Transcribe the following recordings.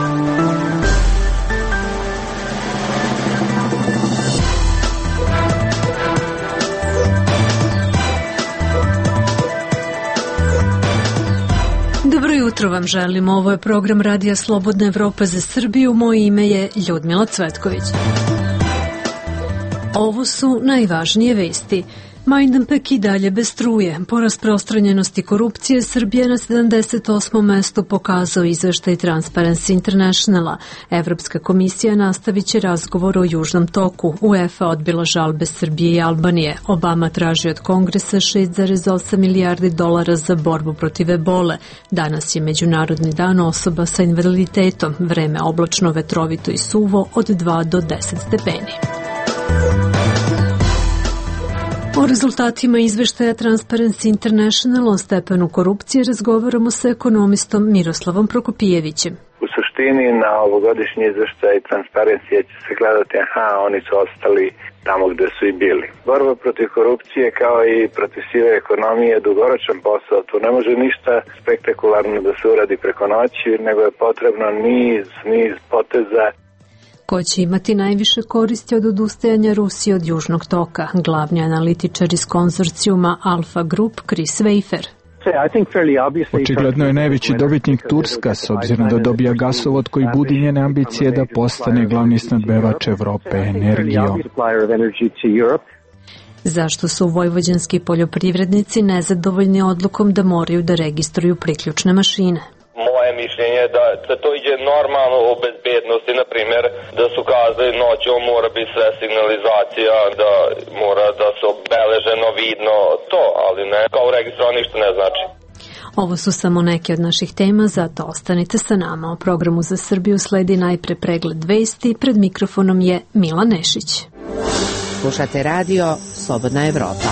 Jutro vam želim, ovo je program Radija Slobodna Evropa za Srbiju, moje ime je Ljudmila Cvetković. Ovo su najvažnije vesti. Majdanpek i dalje bez struje. Po rasprostranjenosti korupcije Srbija na 78. mestu pokazao izveštaj Transparency Internationala. Evropska komisija nastavit će razgovor o Južnom toku. UEFA odbila žalbe Srbije i Albanije. Obama traži od Kongresa $6,8 milijardi za borbu protiv ebole. Danas je Međunarodni dan osoba sa invaliditetom. Vreme oblačno, vetrovito i suvo od 2 do 10 stepeni. O rezultatima izveštaja Transparency International o stepenu korupcije razgovaramo sa ekonomistom Miroslavom Prokopijevićem. U suštini na ovogodišnji izveštaj Transparency će se gledati, oni su ostali tamo gde su i bili. Borba protiv korupcije kao i protiv sive ekonomije je dugoročan posao. Tu ne može ništa spektakularno da se uradi preko noći, nego je potrebno niz poteza. Ko će imati najviše koristi od odustajanja Rusije od Južnog toka? Glavni analitičar iz konzorcijuma Alfa Group, Chris Weifer. Očigledno je najveći dobitnik Turska, s obzirom da dobija gasovod koji budi njene ambicije da postane glavni snabdevač Evrope energijom. Zašto su vojvođanski poljoprivrednici nezadovoljni odlukom da moraju da registruju priključne mašine? Moje mišljenje je da to ide normalno o bezbednosti, na primjer da su kazali noćom mora biti sve signalizacija, da mora da se obeleženo vidno to, ali ne, kao registrovano ništa ne znači. Ovo su samo neke od naših tema, zato ostanite sa nama. O programu za Srbiju sledi najpre pregled vesti, pred mikrofonom je Mila Nešić. Slušate radio Slobodna Evropa.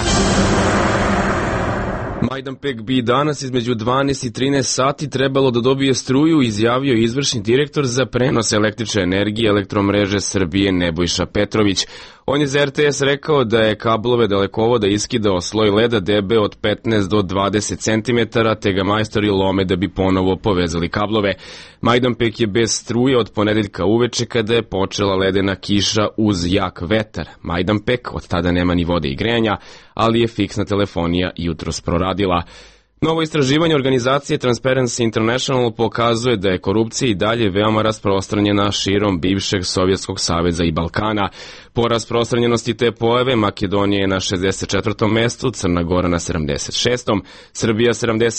Majdanpek bi danas između 12 i 13 sati trebalo da dobije struju, izjavio izvršni direktor za prenos električne energije Elektromreže Srbije Nebojša Petrović. On je za RTS rekao da je kablove dalekovoda iskidao sloj leda debeo od 15 do 20 cm, te ga majstori lome da bi ponovo povezali kablove. Majdanpek je bez struje od ponedeljka uveče kada je počela ledena kiša uz jak vetar. Majdanpek od tada nema ni vode i grejanja, ali je fiksna telefonija jutros proradila. Novo istraživanje organizacije Transparency International pokazuje da je korupcija i dalje veoma rasprostranjena širom bivšeg Sovjetskog saveza i Balkana. Po rasprostranjenosti te pojave Makedonija je na 64. mestu, Crna Gora na 76. Srbija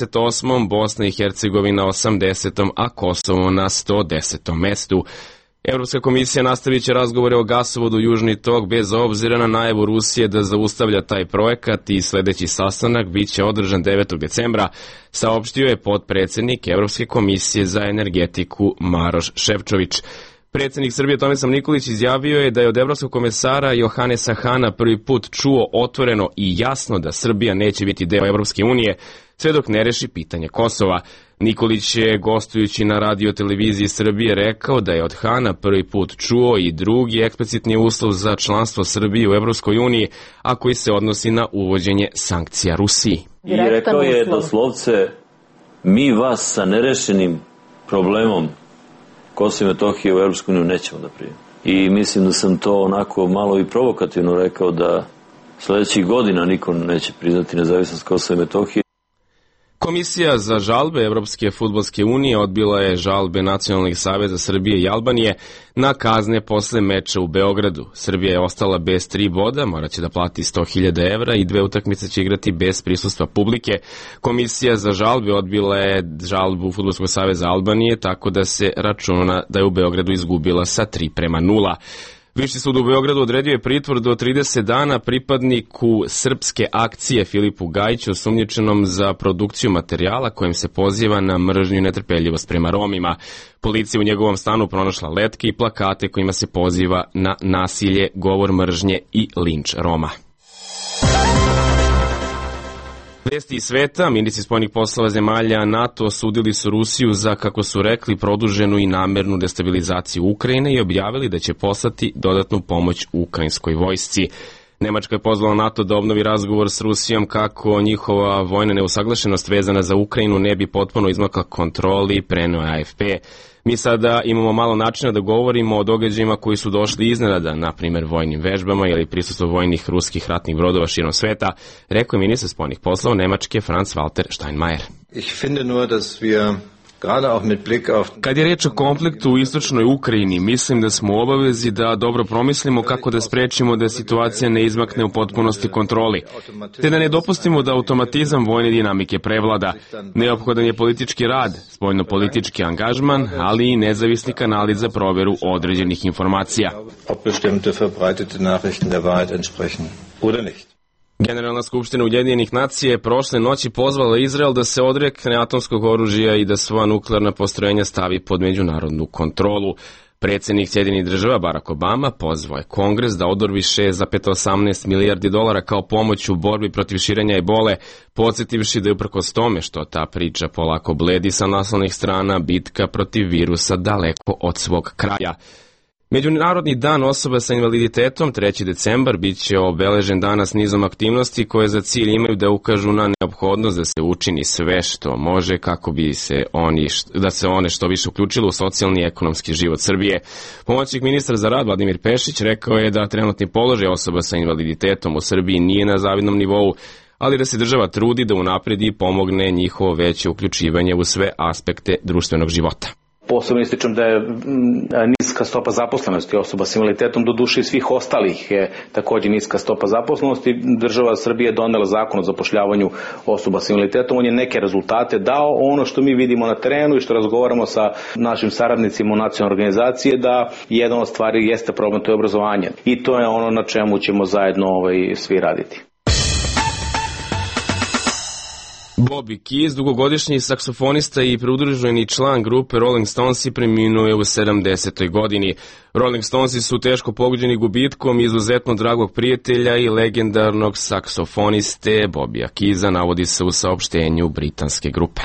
78. Bosna i Hercegovina 80. a Kosovo na 110. mestu. Evropska komisija nastavit će razgovore o gasovodu Južni tok bez obzira na najavu Rusije da zaustavlja taj projekat i sledeći sastanak biće održan 9. decembra, saopštio je potpredsednik Evropske komisije za energetiku Maroš Šefčović. Predsednik Srbije Tomislav Nikolić izjavio je da je od evropskog komesara Johanesa Hana prvi put čuo otvoreno i jasno da Srbija neće biti deo Evropske unije sve dok ne reši pitanje Kosova. Nikolić je, gostujući na radio televiziji Srbije, rekao da je od Hana prvi put čuo i drugi eksplicitni uslov za članstvo Srbije u Evropskoj uniji, a koji se odnosi na uvođenje sankcija Rusiji. I rekao je doslovce, mi vas sa nerešenim problemom Kosovo i Metohije u Evropsku uniju nećemo da primimo. I mislim da sam to onako malo i provokativno rekao da sledećih godina niko neće priznati nezavisnost Kosova i Metohije. Komisija za žalbe Evropske fudbalske unije odbila je žalbe Nacionalnih saveza Srbije i Albanije na kazne posle meča u Beogradu. Srbija je ostala bez 3 boda, moraće da plati 100.000 evra i 2 utakmice će igrati bez prisustva publike. Komisija za žalbe odbila je žalbu Fudbalskog saveza Albanije, tako da se računa da je u Beogradu izgubila sa 3:0. Viši sud u Beogradu odredio je pritvor do 30 dana pripadniku srpske akcije Filipu Gajiću, osumnjičenom za produkciju materijala kojim se poziva na mržnju i netrpeljivost prema Romima. Policija u njegovom stanu pronašla letke i plakate kojima se poziva na nasilje, govor mržnje i linč Roma. Vesti iz sveta, ministri spoljnih poslova zemalja NATO osudili su Rusiju za, kako su rekli, produženu i namernu destabilizaciju Ukrajine i objavili da će poslati dodatnu pomoć ukrajinskoj vojsci. Nemačka je pozvala NATO da obnovi razgovor s Rusijom kako njihova vojna neusaglašenost vezana za Ukrajinu ne bi potpuno izmakla kontroli, preneo AFP. Mi sada imamo malo načina da govorimo o događajima koji su došli iznenada, na primjer vojnim vežbama ili prisustvu vojnih ruskih ratnih brodova širom sveta, rekao je ministar spoljnih poslova Nemačke Franz-Walter Steinmeier. Kad je reč o konfliktu u istočnoj Ukrajini, mislim da smo u obavezi da dobro promislimo kako da sprečimo da situacija ne izmakne u potpunosti kontroli, te da ne dopustimo da automatizam vojne dinamike prevlada. Neophodan je politički rad, spoljno-politički angažman, ali i nezavisni kanali za proveru određenih informacija. Generalna skupština Ujedinjenih nacija je prošle noći pozvala Izrael da se odrekne atomskog oružja i da svoja nuklearna postrojenja stavi pod međunarodnu kontrolu. Predsjednik Sjedinjenih Država Barack Obama pozvao je Kongres da odobri 6,18 milijardi dolara kao pomoć u borbi protiv širenja ebole, podsjetivši da je uprkos tome što ta priča polako bledi sa naslovnih strana, bitka protiv virusa daleko od svog kraja. Međunarodni dan osoba sa invaliditetom, 3. decembar, bit će obeležen danas nizom aktivnosti koje za cilj imaju da ukažu na neophodnost da se učini sve što može kako bi se one što više uključile u socijalni i ekonomski život Srbije. Pomoćnik ministra za rad Vladimir Pešić rekao je da trenutni položaj osoba sa invaliditetom u Srbiji nije na zavidnom nivou, ali da se država trudi da unapredi i pomogne njihovo veće uključivanje u sve aspekte društvenog života. Posebno ističem da je niska stopa zaposlenosti osoba s invaliditetom, do duše i svih ostalih je također niska stopa zaposlenosti. Država Srbije je donela zakon o zapošljavanju osoba s invaliditetom, on je neke rezultate dao. Ono što mi vidimo na terenu i što razgovaramo sa našim saradnicima u nacionalnoj organizaciji je da jedna od stvari jeste problem, to je obrazovanje. I to je ono na čemu ćemo zajedno svi raditi. Bobby Keys, dugogodišnji saksofonista i pridruženi član grupe Rolling Stonesi, preminuo je u 70. godini. Rolling Stonesi su teško pogođeni gubitkom izuzetno dragog prijatelja i legendarnog saksofoniste Bobbya Keysa, navodi se u saopštenju britanske grupe.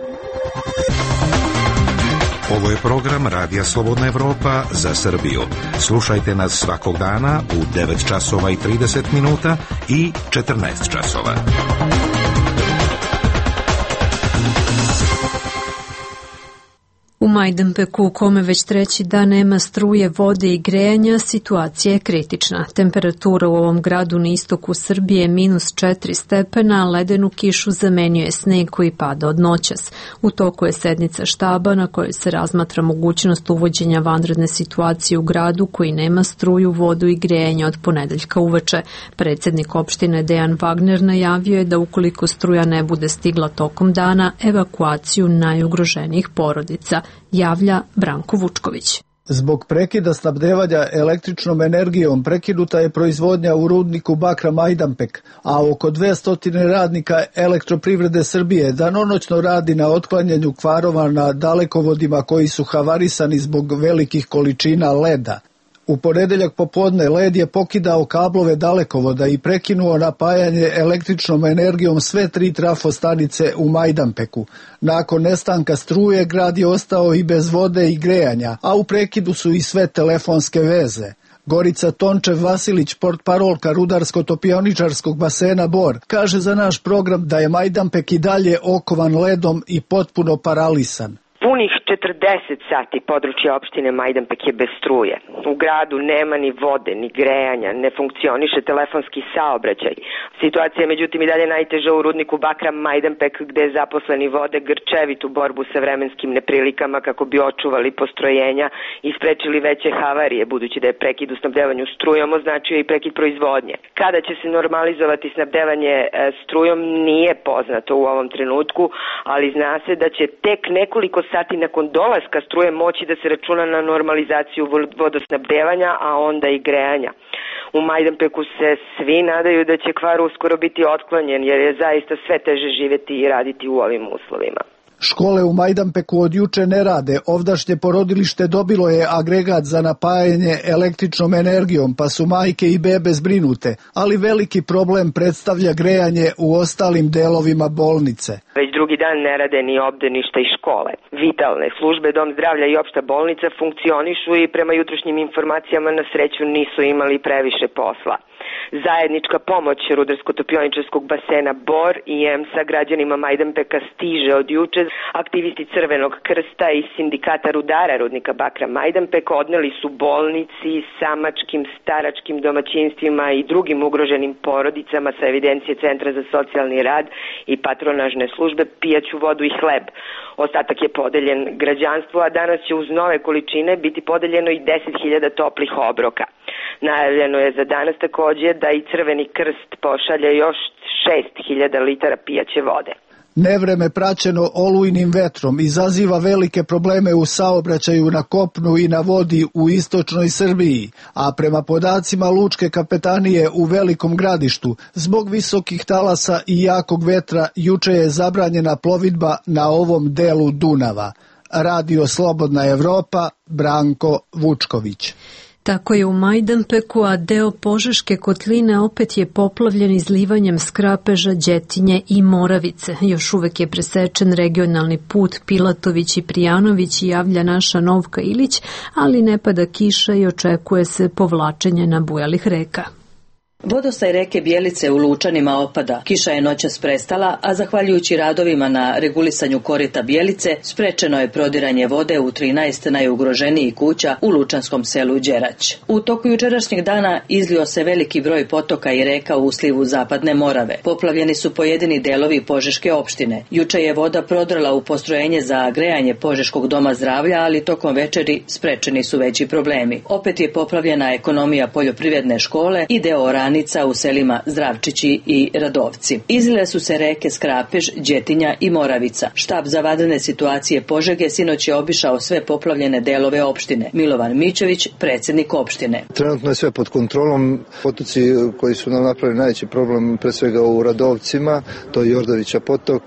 Ovo je program Radija Slobodna Evropa za Srbiju. Slušajte nas svakog dana u 9 časova i 30 minuta i 14 časova. U Majdanpeku, u kome već treći dan nema struje, vode i grejanja, situacija je kritična. Temperatura u ovom gradu na istoku Srbije je -4 stepena, a ledenu kišu zamenio je sneg koji pada od noćas. U toku je sednica štaba na kojoj se razmatra mogućnost uvođenja vanredne situacije u gradu koji nema struju, vodu i grejanje od ponedeljka uveče. Predsjednik opštine Dejan Wagner najavio je da ukoliko struja ne bude stigla tokom dana, evakuaciju najugroženijih porodica. Javlja Branko Vučković. Zbog prekida snabdevanja električnom energijom prekinuta je proizvodnja u rudniku bakra Majdanpek, a oko 200 radnika Elektroprivrede Srbije danonoćno radi na otklanjanju kvarova na dalekovodima koji su havarisani zbog velikih količina leda. U ponedeljak popodne led je pokidao kablove dalekovoda i prekinuo napajanje električnom energijom sve 3 trafostanice u Majdanpeku. Nakon nestanka struje grad je ostao i bez vode i grejanja, a u prekidu su i sve telefonske veze. Gorica Tončev-Vasilić, portparolka rudarsko-topioničarskog basena Bor, kaže za naš program da je Majdanpek i dalje okovan ledom i potpuno paralisan. Punih 40 sati područje opštine Majdanpek je bez struje. U gradu nema ni vode, ni grejanja, ne funkcioniše telefonski saobraćaj. Situacija je međutim i dalje najteža u rudniku bakra Majdanpek, gde zaposleni vode grčevitu borbu sa vremenskim neprilikama kako bi očuvali postrojenja i sprečili veće havarije, budući da je prekid u snabdevanju strujom označio i prekid proizvodnje. Kada će se normalizovati snabdevanje strujom nije poznato u ovom trenutku, ali zna se da će tek nekoliko sati nakon dolaska struje moći da se računa na normalizaciju vodosnabdevanja, a onda i grejanja. U Majdanpeku se svi nadaju da će kvar uskoro biti otklonjen, jer je zaista sve teže živjeti i raditi u ovim uslovima. Škole u Majdanpeku od juče ne rade, ovdašnje porodilište dobilo je agregat za napajanje električnom energijom, pa su majke i bebe zbrinute, ali veliki problem predstavlja grejanje u ostalim delovima bolnice. Već drugi dan ne rade ni obdaništa i škole. Vitalne službe, dom zdravlja i opšta bolnica funkcionišu i prema jutrošnjim informacijama na sreću nisu imali previše posla. Zajednička pomoć rudarsko-topioničarskog basena Bor i EMS-a građanima Majdanpeka stiže od juče. Aktivisti Crvenog krsta i sindikata rudara rudnika bakra Majdanpek odneli su bolnici, samačkim, staračkim domaćinstvima i drugim ugroženim porodicama sa evidencije Centra za socijalni rad i patronažne službe pijaću vodu i hleb. Ostatak je podeljen građanstvu, a danas će uz nove količine biti podeljeno i 10.000 toplih obroka. Najavljeno je za danas takođe da i Crveni krst pošalje još 6.000 litara pijaće vode. Nevreme praćeno olujnim vetrom izaziva velike probleme u saobraćaju na kopnu i na vodi u istočnoj Srbiji, a prema podacima Lučke kapetanije u Velikom Gradištu, zbog visokih talasa i jakog vetra juče je zabranjena plovidba na ovom delu Dunava. Radio Slobodna Evropa, Branko Vučković. Tako je u Majdanpeku, a deo Požeške kotline opet je poplavljen izlivanjem Skrapeža, Đetinje i Moravice. Još uvek je presečen regionalni put Pilatović i Prijanović, javlja naša Novka Ilić, ali ne pada kiša i očekuje se povlačenje nabujalih reka. Vodostaj reke Bjelice u Lučanima opada. Kiša je noćas prestala, a zahvaljujući radovima na regulisanju korita Bjelice, sprečeno je prodiranje vode u 13 najugroženijih kuća u lučanskom selu Đerać. U toku jučerašnjeg dana izlio se veliki broj potoka i reka u slivu Zapadne Morave. Poplavljeni su pojedini delovi Požeške opštine. Juče je voda prodrla u postrojenje za grejanje Požeškog doma zdravlja, ali tokom večeri sprečeni su veći problemi. Opet je poplavljena ekonomija poljoprivredne škole i deo oranica u selima Zdravčići i Radovci. Izlile su se reke Skrapež, Đetinja i Moravica. Štab za vanredne situacije Požege sinoć je obišao sve poplavljene delove opštine. Milovan Mićović, predsjednik opštine. Trenutno je sve pod kontrolom. Potoci koji su nam napravili najveći problem, pre svega u Radovcima, to je Jordovića potok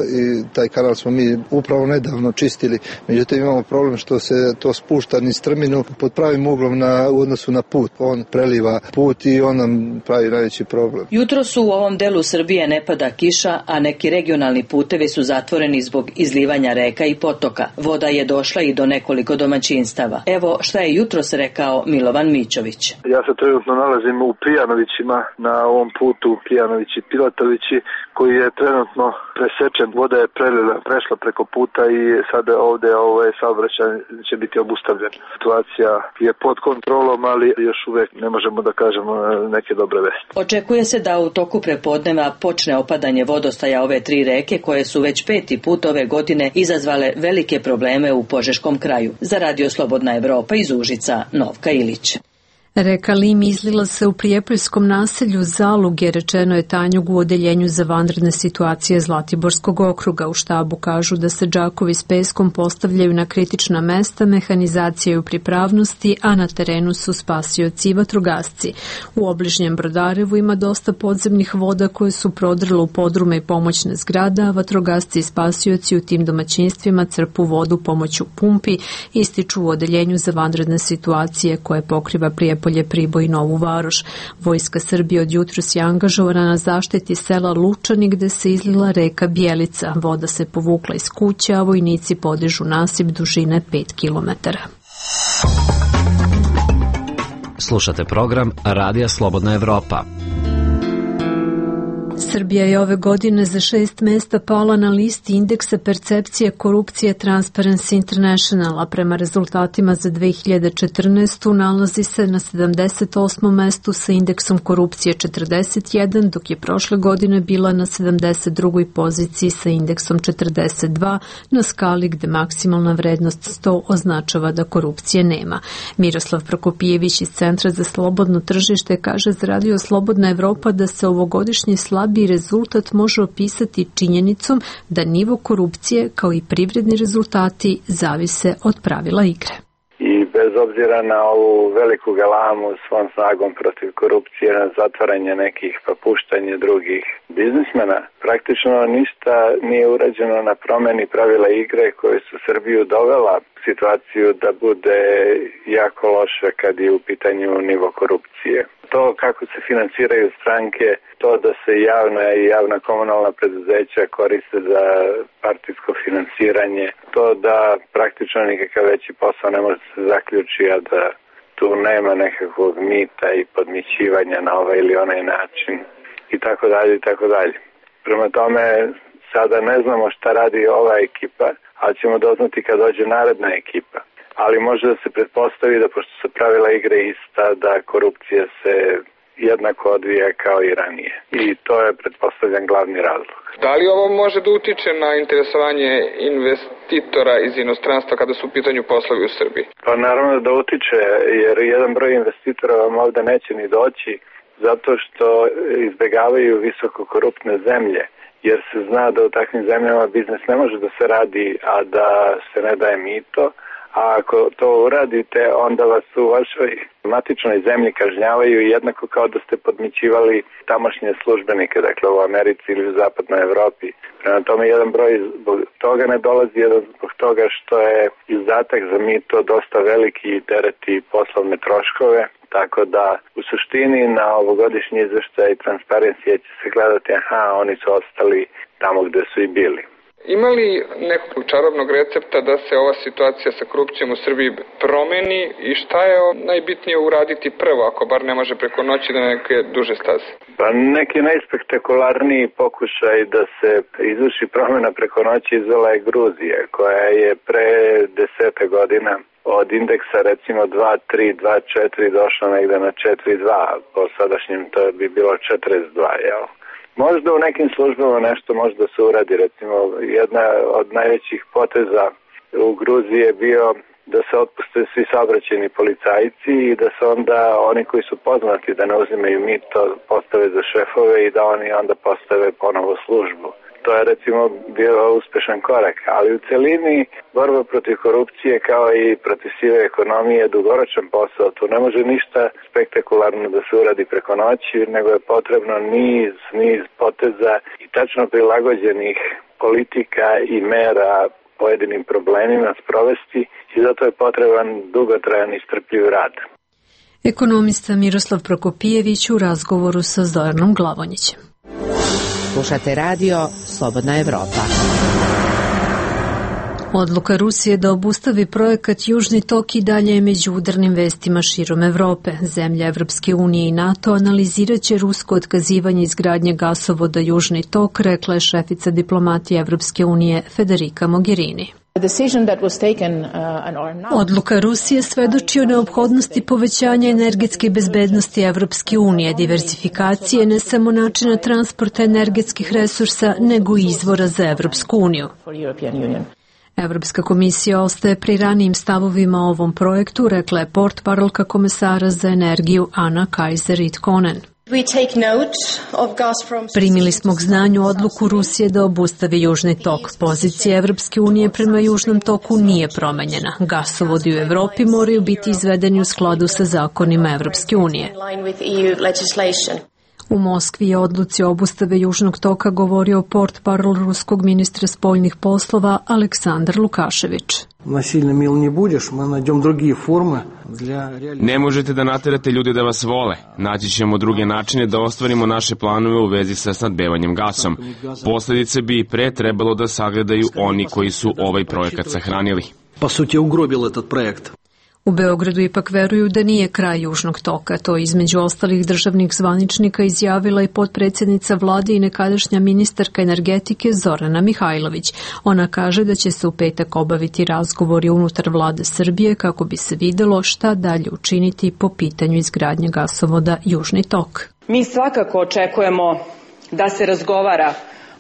i taj kanal smo mi upravo nedavno čistili. Međutim, imamo problem što se to spušta niz strminu pod pravim uglom u odnosu na put. On preliva put i on nam pravi najveći problem. Jutro su u ovom delu Srbije ne pada kiša, a neki regionalni putevi su zatvoreni zbog izlivanja reka i potoka. Voda je došla i do nekoliko domaćinstava. Evo šta je jutros rekao Milovan Mićović. Ja se trenutno nalazim u Prijanovićima, na ovom putu Prijanovići-Pilatovići, koji je trenutno presečen. Voda je prešla preko puta i sada ovde saobraćaj će biti obustavljen. Situacija je pod kontrolom, ali još uvek ne možemo da kažemo neke dobre vesti. Očekuje se da u toku prepodneva počne opadanje vodostaja ove 3 reke koje su već 5. put ove godine izazvale velike probleme u Požeškom kraju. Za Radio Slobodna Evropa iz Užica, Novka Ilić. Reka Lim izlila se u prijepoljskom naselju Zaluge, rečeno je Tanjugu u odeljenju za vanredne situacije Zlatiborskog okruga. U štabu kažu da se džakovi s peskom postavljaju na kritična mesta, mehanizacija je u pripravnosti, a na terenu su spasioci i vatrogasci. U obližnjem Brodarevu ima dosta podzemnih voda koje su prodrle u podrume i pomoćne zgrada, a vatrogasci i spasioci u tim domaćinstvima crpu vodu pomoću pumpi, ističu u odeljenju za vanredne situacije koje pokriva Prijepolje, Priboj i Novu Varoš. Vojska Srbije od jutros je angažovana na zaštiti sela Lučani gde se izlila reka Bjelica. Voda se povukla iz kuća, a vojnici podižu nasip dužine 5 kilometara. Slušate program Radija Slobodna Evropa. Srbija je ove godine za 6 mesta pala na listi indeksa percepcije korupcije Transparency International, a prema rezultatima za 2014. nalazi se na 78. mestu sa indeksom korupcije 41, dok je prošle godine bila na 72. poziciji sa indeksom 42 na skali gde maksimalna vrednost 100 označava da korupcije nema. Miroslav Prokopijević iz Centra za slobodno tržište kaže za Radio Slobodna Evropa da se ovogodišnji slabi rezultat može opisati činjenicom da nivo korupcije kao i privredni rezultati zavise od pravila igre. I bez obzira na ovu veliku galamu svom snagom protiv korupcije, na zatvaranje nekih pa puštanje drugih biznismena, praktično ništa nije urađeno na promeni pravila igre koje su Srbiju dovela u situaciju da bude jako loše kad je u pitanju nivo korupcije. To kako se finansiraju stranke, to da se javna i javna komunalna preduzeća koriste za partijsko finansiranje, to da praktično nikakav veći posao ne može se zaključi, a da tu nema nekakvog mita i podmićivanja na ovaj ili onaj način i tako dalje i tako dalje. Prema tome, sada ne znamo šta radi ova ekipa, ali ćemo doznati kad dođe naredna ekipa. Ali može da se pretpostavi da, pošto su pravila igre ista, da korupcija se jednako odvija kao i ranije. I to je, pretpostavljam, glavni razlog. Da li ovo može da utiče na interesovanje investitora iz inostranstva kada su u pitanju poslovi u Srbiji? Pa naravno da utiče, jer jedan broj investitora vam ovde neće ni doći, zato što izbegavaju visoko koruptne zemlje. Jer se zna da u takvim zemljama biznis ne može da se radi, a da se ne daje mito. A ako to uradite, onda vas u vašoj matičnoj zemlji kažnjavaju jednako kao da ste podmićivali tamošnje službenike, dakle u Americi ili u zapadnoj Evropi. Prema tome, jedan broj zbog toga ne dolazi, jedan zbog toga što je izdatak za mito dosta veliki i tereti poslovne troškove. Tako da, u suštini, na ovogodišnji izveštaj Transparency će se gledati, oni su ostali tamo gde su i bili. Ima li nekog čarobnog recepta da se ova situacija sa korupcijom u Srbiji promeni i šta je najbitnije uraditi prvo, ako bar ne može preko noći da neke duže staze? Pa neki najspektakularniji pokušaj da se izvrši promena preko noći izvela je Gruzija, koja je pre 10 godina od indeksa recimo 2,3, 2,4 došla negde na 4,2, po sadašnjem to bi bilo 42, jel? Možda u nekim službama nešto može da se uradi, recimo jedna od najvećih poteza u Gruziji je bio da se otpuste svi saobraćajni policajci i da se onda oni koji su poznati da ne uzimaju mito postave za šefove i da oni onda postave ponovo službu. To je recimo bio uspešan korak, ali u celini borba protiv korupcije kao i protiv sive ekonomije je dugoročan posao. Tu ne može ništa spektakularno da se uradi preko noći, nego je potrebno niz poteza i tačno prilagođenih politika i mera pojedinim problemima sprovesti i zato je potreban dugotrajan i strpljiv rad. Ekonomista Miroslav Prokopijević u razgovoru sa Zoranom Glavonjićem. Slušate radio Slobodna Evropa. Odluka Rusije da obustavi projekat Južni tok i dalje je među udarnim vestima širom Evrope. Zemlje Evropske unije i NATO analizirat će rusko otkazivanje izgradnje gasovoda Južni tok, rekla je šefica diplomatije Evropske unije Federica Mogherini. Odluka Rusije svedoči o neophodnosti povećanja energetske bezbednosti Evropske unije, diversifikacije ne samo načina transporta energetskih resursa, nego i izvora za Evropsku uniju. Evropska komisija ostaje pri ranijim stavovima o ovom projektu, rekla je portparolka komesara za energiju Ana Kaiser-Ritkonen. Primili smo k znanju odluku Rusije da obustavi Južni tok. Pozicija Evropske unije prema Južnom toku nije promenjena. Gasovodi u Evropi moraju biti izvedeni u skladu sa zakonima Evropske unije. U Moskvi je odluci obustave Južnog toka govorio portparol ruskog ministra spoljnih poslova Aleksandar Lukašević. Ne možete da naterate ljude da vas vole. Naći ćemo druge načine da ostvarimo naše planove u vezi sa snabdevanjem gasom. Posledice bi pre trebalo da sagledaju oni koji su ovaj projekat sahranili. Po suti, ugrobili этот projekt. U Beogradu ipak veruju da nije kraj Južnog toka. To između ostalih državnih zvaničnika izjavila i potpredsjednica vlade i nekadašnja ministarka energetike Zorana Mihajlović. Ona kaže da će se u petak obaviti razgovori unutar vlade Srbije kako bi se videlo šta dalje učiniti po pitanju izgradnje gasovoda Južni tok. Mi svakako očekujemo da se razgovara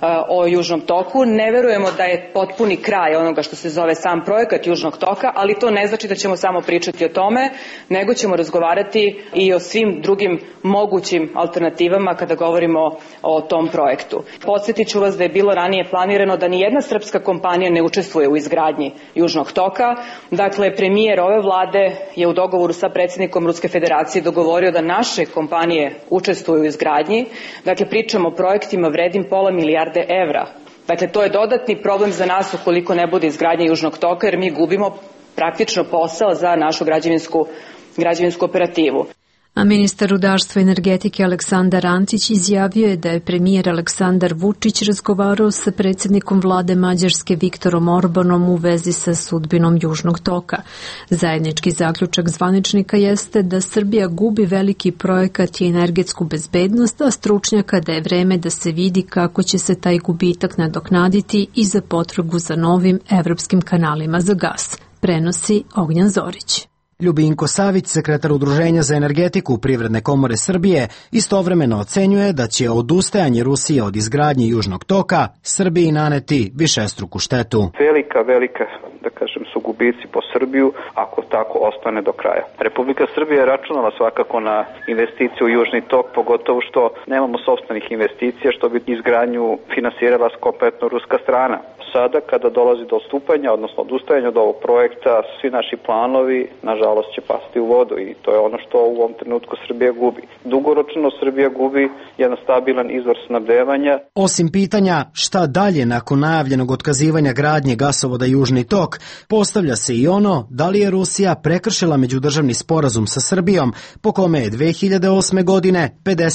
o Južnom toku. Ne verujemo da je potpuni kraj onoga što se zove sam projekat Južnog toka, ali to ne znači da ćemo samo pričati o tome, nego ćemo razgovarati i o svim drugim mogućim alternativama kada govorimo o tom projektu. Podsjetit ću vas da je bilo ranije planirano da nijedna srpska kompanija ne učestvuje u izgradnji Južnog toka. Dakle, premijer ove vlade je u dogovoru sa predsjednikom Ruske federacije dogovorio da naše kompanije učestvuju u izgradnji. Dakle, pričamo o projektima vrednim £500 milijarde. Dakle, to je dodatni problem za nas ukoliko ne bude izgradnja Južnog toka, jer mi gubimo praktično posao za našu građevinsku operativu. A ministar rudarstva i energetike Aleksandar Antić izjavio je da je premijer Aleksandar Vučić razgovarao sa predsjednikom vlade Mađarske Viktorom Orbanom u vezi sa sudbinom Južnog toka. Zajednički zaključak zvaničnika jeste da Srbija gubi veliki projekat i energetsku bezbednost, a stručnjaka da je vreme da se vidi kako će se taj gubitak nadoknaditi i za potragu za novim evropskim kanalima za gas, prenosi Ognjan Zorić. Ljubinko Savić, sekretar Udruženja za energetiku Privredne komore Srbije, istovremeno ocenjuje da će odustajanje Rusije od izgradnje Južnog toka Srbiji naneti višestruku štetu. Velika, da kažem, su gubici po Srbiju ako tako ostane do kraja. Republika Srbija je računala svakako na investiciju u Južni tok, pogotovo što nemamo sopstvenih investicija, što bi izgradnju finansirala kompletno ruska strana. Sada, kada dolazi do odstupanja, odnosno odustajanja od ovog projekta, svi naši planovi, nažalost, će pasti u vodu i to je ono što u ovom trenutku Srbija gubi. Dugoročno Srbija gubi jedan stabilan izvor snabdevanja. Osim pitanja šta dalje nakon najavljenog otkazivanja gradnje gasovoda Južni tok, postavlja se i ono da li je Rusija prekršila međudržavni sporazum sa Srbijom, po kome je 2008. godine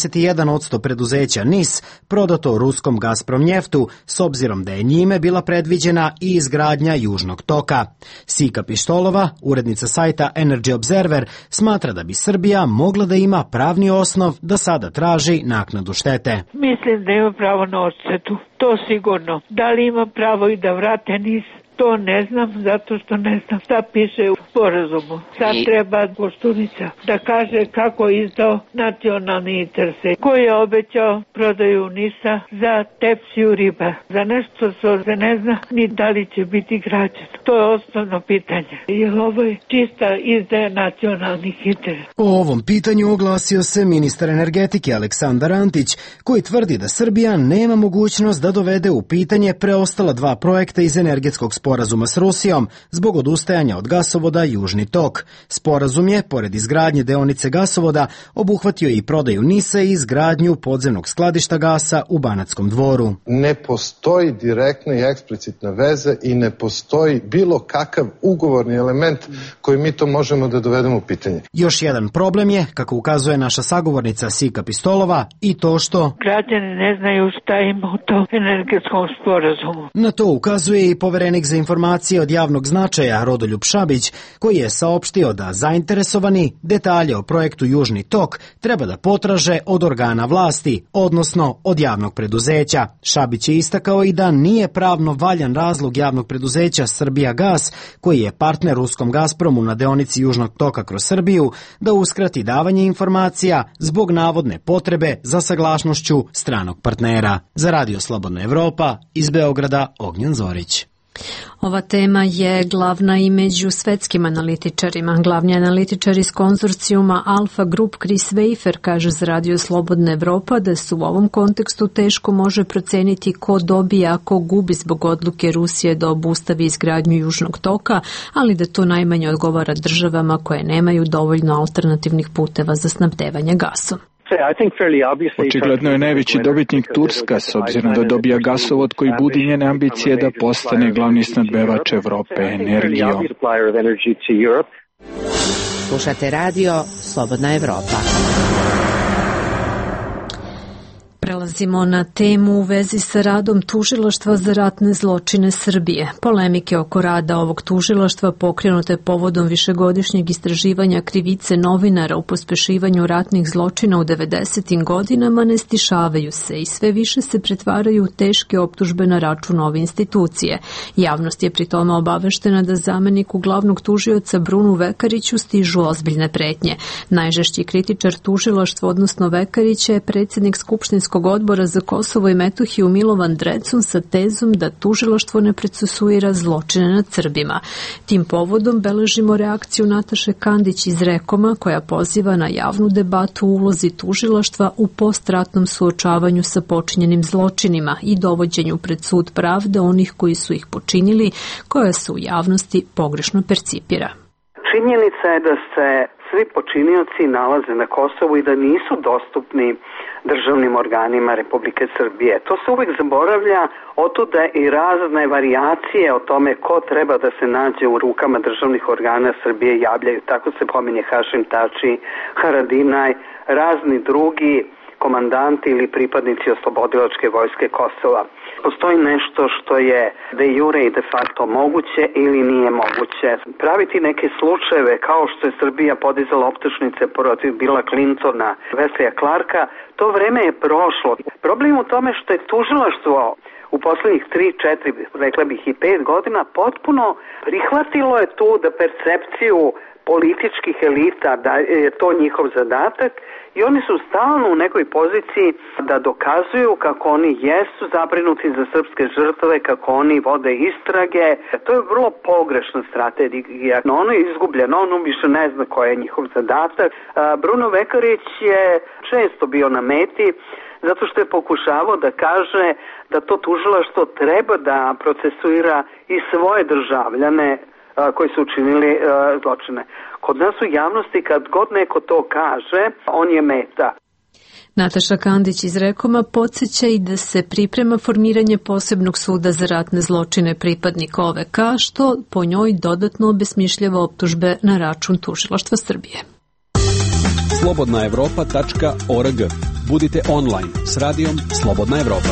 51% preduzeća NIS prodato ruskom Gazprom njeftu, s obzirom da je njime bila predviđena i izgradnja Južnog toka. Sika Pištolova, urednica sajta Energy Observer, smatra da bi Srbija mogla da ima pravni osnov da sada traži naknadu štete. Mislim da ima pravo na odštetu, to sigurno. Da li ima pravo i da vrate NIS? To ne znam, zato što ne znam šta piše u sporazumu. Sad treba Koštunica da kaže kako je izdao nacionalni interese. Ko je obećao prodaju NIS-a za tepsiju riba? Za nešto što se ne zna ni da li će biti građeno. To je osnovno pitanje. Jer ovo je čista izdaja nacionalnih interesa. O ovom pitanju oglasio se ministar energetike Aleksandar Antić, koji tvrdi da Srbija nema mogućnost da dovede u pitanje preostala dva projekta iz energetskog sporazuma s Rusijom zbog odustajanja od gasovoda Južni tok. Sporazum je, pored izgradnje deonice gasovoda, obuhvatio i prodaju NIS-a i izgradnju podzemnog skladišta gasa u Banatskom Dvoru. Ne postoji direktna i eksplicitna veze i ne postoji bilo kakav ugovorni element koji mi to možemo da dovedemo u pitanje. Još jedan problem je, kako ukazuje naša sagovornica Sika Pistolova, i to što građani ne znaju šta ima u tom energetskom sporazumu. Na to ukazuje i poverenik za informacije od javnog značaja Rodoljub Šabić, koji je saopštio da zainteresovani detalje o projektu Južni tok treba da potraže od organa vlasti, odnosno od javnog preduzeća. Šabić je istakao i da nije pravno valjan razlog javnog preduzeća Srbijagas, koji je partner ruskom Gazpromu na deonici Južnog toka kroz Srbiju, da uskrati davanje informacija zbog navodne potrebe za saglasnošću stranog partnera. Za Radio Slobodna Evropa, iz Beograda, Ognjan Zorić. Ova tema je glavna i među svetskim analitičarima. Glavni analitičar iz konzorcijuma Alfa Group Chris Weifer kaže za Radio Slobodna Evropa da se u ovom kontekstu teško može proceniti ko dobija, a ko gubi zbog odluke Rusije da obustavi izgradnju Južnog toka, ali da to najmanje odgovara državama koje nemaju dovoljno alternativnih puteva za snabdevanje gasom. Očigledno je najveći dobitnik Turska, s obzirom da dobija gasovod koji budi njene ambicije da postane glavni snabdevač Evrope energijom. Slušate radio Slobodna Evropa. Prelazimo na temu u vezi sa radom Tužilaštva za ratne zločine Srbije. Polemike oko rada ovog tužilaštva pokrenute povodom višegodišnjeg istraživanja krivice novinara u pospešivanju ratnih zločina u 90. godinama ne stišavaju se i sve više se pretvaraju u teške optužbe na račun ove institucije. Javnost je pri tome obaveštena da zameniku glavnog tužioca Brunu Vekariću stižu ozbiljne pretnje. Najžešći kritičar tužilaštva, odnosno Vekarića, je predsjednik Skupštinskog Skupštinskog odbora za Kosovo i Metohiju Milovan Drecun sa tezom da tužilaštvo ne procesuira zločine nad Srbima. Tim povodom beležimo reakciju Nataše Kandić iz Rekoma koja poziva na javnu debatu o ulozi tužilaštva u postratnom suočavanju sa počinjenim zločinima i dovođenju pred sud pravde onih koji su ih počinili, koja se u javnosti pogrešno percipira. Činjenica je da se svi počinioci nalaze na Kosovu i da nisu dostupni državnim organima Republike Srbije. To se uvek zaboravlja, otuda i razne varijacije o tome ko treba da se nađe u rukama državnih organa Srbije javljaju. Tako se pominje Hašim Tači, Haradinaj, razni drugi komandanti ili pripadnici oslobodilačke vojske Kosova. Postoji nešto što je de jure i de facto moguće ili nije moguće. Praviti neke slučajeve kao što je Srbija podizala optužnice protiv Billa Clintona, Weslija Clarka, to vreme je prošlo. Problem u tome što je tužilaštvo u poslednjih 3, 4, rekla bih i 5 godina potpuno prihvatilo je tu da percepciju političkih elita, da je to njihov zadatak i oni su stalno u nekoj poziciji da dokazuju kako oni jesu zabrinuti za srpske žrtve, kako oni vode istrage. To je vrlo pogrešna strategija. Ono je izgubljeno, ono više ne zna koji je njihov zadatak. Bruno Vekarić je često bio na meti zato što je pokušavao da kaže da to tužilaštvo treba da procesuira i svoje državljane koji su učinili zločine. Kod nas u javnosti kad god neko to kaže, on je meta. Nataša Kandić iz Rekoma podsjeća i da se priprema formiranje posebnog suda za ratne zločine pripadnika OVK, što po njoj dodatno obesmišljava optužbe na račun tužilaštva Srbije. slobodnaevropa.org. Budite online s radijom Slobodna Evropa.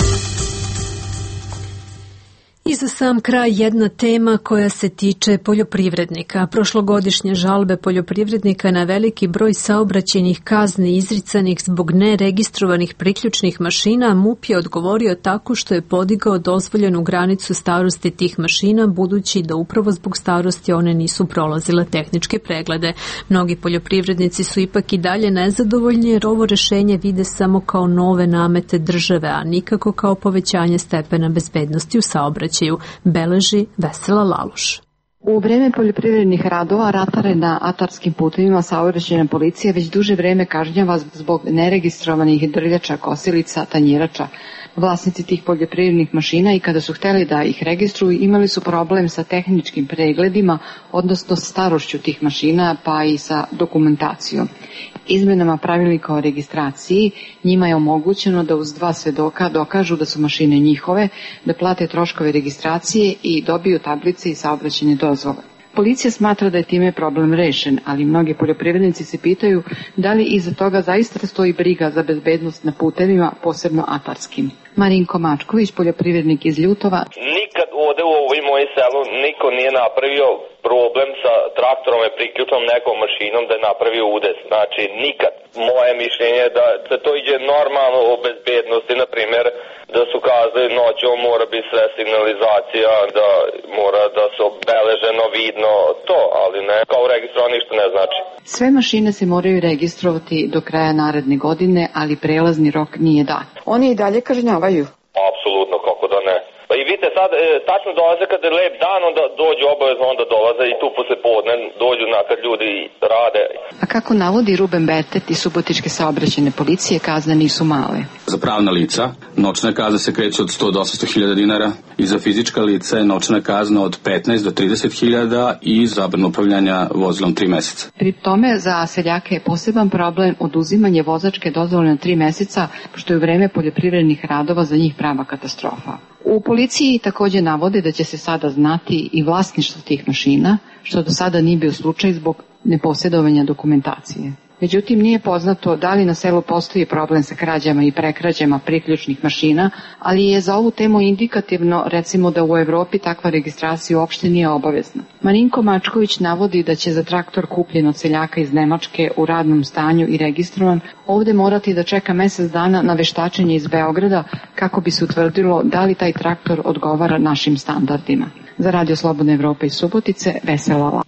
I za sam kraj jedna tema koja se tiče poljoprivrednika. Prošlogodišnje žalbe poljoprivrednika na veliki broj saobraćajnih kazni izricanih zbog neregistrovanih priključnih mašina MUP je odgovorio tako što je podigao dozvoljenu granicu starosti tih mašina, budući da upravo zbog starosti one nisu prolazile tehničke preglede. Mnogi poljoprivrednici su ipak i dalje nezadovoljni jer ovo rešenje vide samo kao nove namete države, a nikako kao povećanje stepena bezbednosti u saobraćaju, beleži Vesela Laluš. U vreme poljoprivrednih radova ratare na atarskim putevima saobraćajna policija već duže vreme kažnjava zbog neregistrovanih drljača, kosilica, tanjirača. Vlasnici tih poljoprivrednih mašina i kada su hteli da ih registruju imali su problem sa tehničkim pregledima, odnosno starošću tih mašina pa i sa dokumentacijom. Izmenama pravilnika o registraciji njima je omogućeno da uz 2 svedoka dokažu da su mašine njihove, da plate troškove registracije i dobiju tablice i saobraćajne dozvole. Policija smatra da je time problem rešen, ali mnogi poljoprivrednici se pitaju da li iza toga zaista stoji briga za bezbednost na putevima, posebno atarskim. Marinko Mačković, poljoprivrednik iz Ljutova. Nikad ovde u ovoj mojoj selu niko nije napravio problem sa traktorom i priključnom nekom mašinom da je napravio udes. Znači, nikad. Moje mišljenje je da se to ide normalno o bezbednosti, na primjer, da su kazali noćom mora biti sve signalizacija, da mora da se obeleženo vidno to, ali ne, kao registrovano ništa ne znači. Sve mašine se moraju registrovati do kraja naredne godine, ali prelazni rok nije dat. Oni i dalje kažnjavaju? Apsolutno, kako da ne. Pa i vidite sad, tačno dolaze kad je lep dan, onda dođu obavezno, onda dolaze i tu posle podne dođu kad ljudi rade. A kako navodi Ruben Betet iz Subotičke saobraćajne policije, kazne nisu male. Za pravna lica novčane kazne se kreću od 100 do 800.000 dinara i za fizička lica je novčana kazna od 15 do 30.000 i zabrana upravljanja vozilom 3 meseca. Pri tome za seljake je poseban problem oduzimanje vozačke dozvole na 3 meseca, pošto je u vreme poljoprivrednih radova za njih prava katastrofa. U policiji također navode da će se sada znati i vlasništvo tih mašina, što do sada nije bio slučaj zbog neposjedovanja dokumentacije. Međutim, nije poznato da li na selu postoji problem sa krađama i prekrađama priključnih mašina, ali je za ovu temu indikativno, recimo da u Evropi takva registracija uopšte nije obavezna. Marinko Mačković navodi da će za traktor kupljen od seljaka iz Nemačke u radnom stanju i registrovan ovde morati da čeka mesec dana na veštačenje iz Beograda kako bi se utvrdilo da li taj traktor odgovara našim standardima. Za Radio Slobodna Evropa iz Subotice, Vesela Laluš.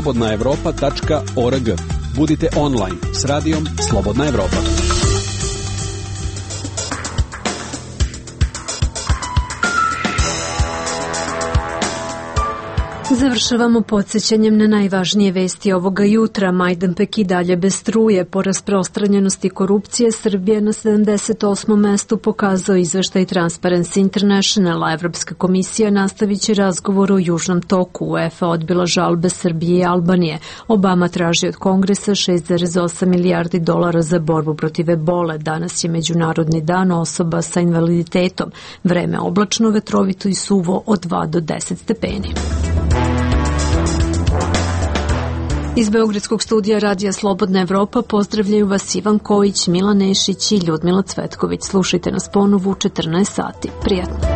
slobodnaevropa.org. Budite online s radijom Slobodna Evropa. Završavamo podsjećanjem na najvažnije vesti ovoga jutra. Majdanpek i dalje bez struje. Po rasprostranjenosti korupcije Srbija na 78. mestu, pokazao izveštaj Transparency International. Evropska komisija nastavit će razgovor o Južnom toku. UEFA odbila žalbe Srbije i Albanije. Obama traži od Kongresa 6,8 milijardi dolara za borbu protiv ebole. Danas je Međunarodni dan osoba sa invaliditetom. Vreme oblačno, vetrovito i suvo od 2 do 10 stepeni. Iz Beogradskog studija Radija Slobodna Evropa pozdravljaju vas Ivan Kojić, Milan Nešić i Ljudmila Cvetković. Slušajte nas ponovo u 14 sati. Prijatno.